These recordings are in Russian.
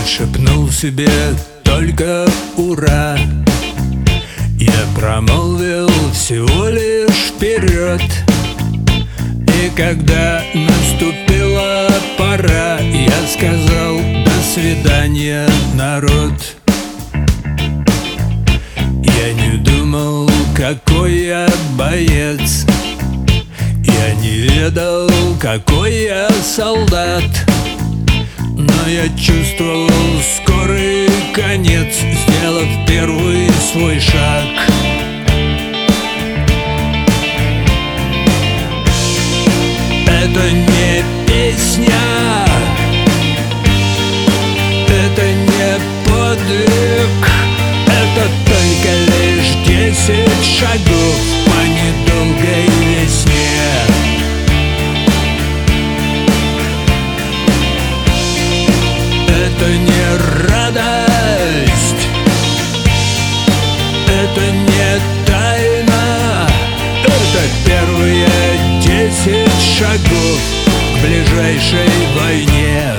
шепнул себе только «Ура!». Я промолвил всего лишь «Вперед!». И когда наступила пора, я сказал «До свидания, народ!». Я не думал, какой я боец, я не ведал, какой я солдат, но я чувствовал скорый конец, сделав первый свой шаг. Это не песня, это не подвиг, это только лишь 10 шагов по недолгой весне. Это не радость, это не тайна, это первые 10 шагов к ближайшей войне.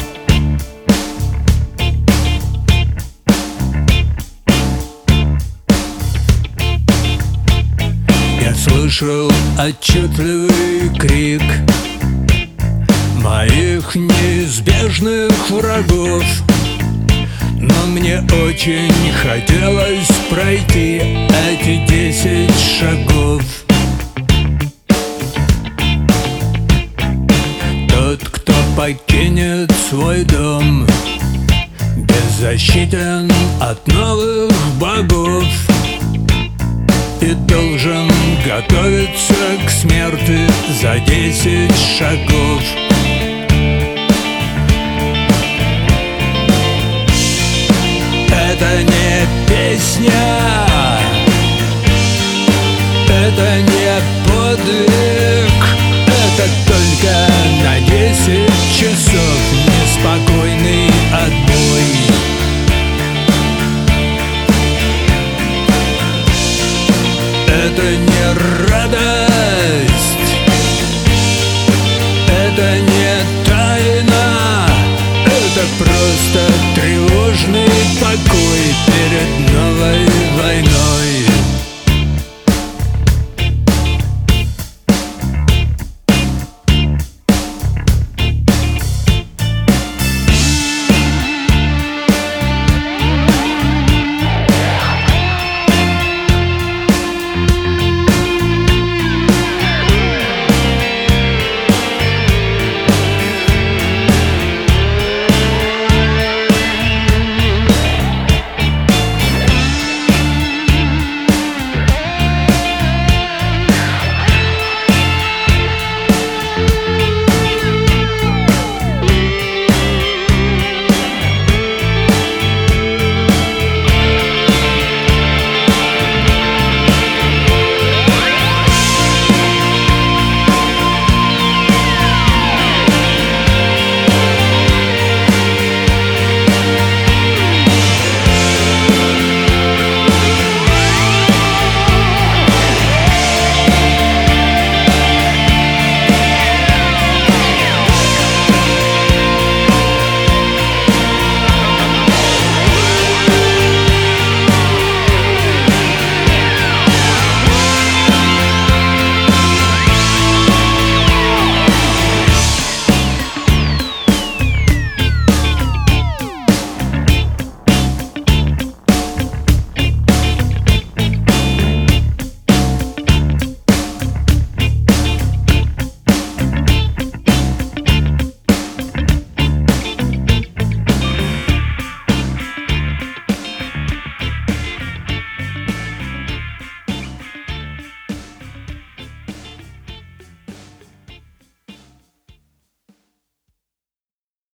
Я слышал отчетливый крик моих неизбежных врагов, но мне очень хотелось пройти эти 10 шагов. Тот, кто покинет свой дом, беззащитен от новых богов и должен готовиться к смерти за 10 шагов. Это не песня, это не подвиг, это только на 10 часов неспокойный отбой. Это не радость, это не тайна, это просто тревожный покой перед новой войной.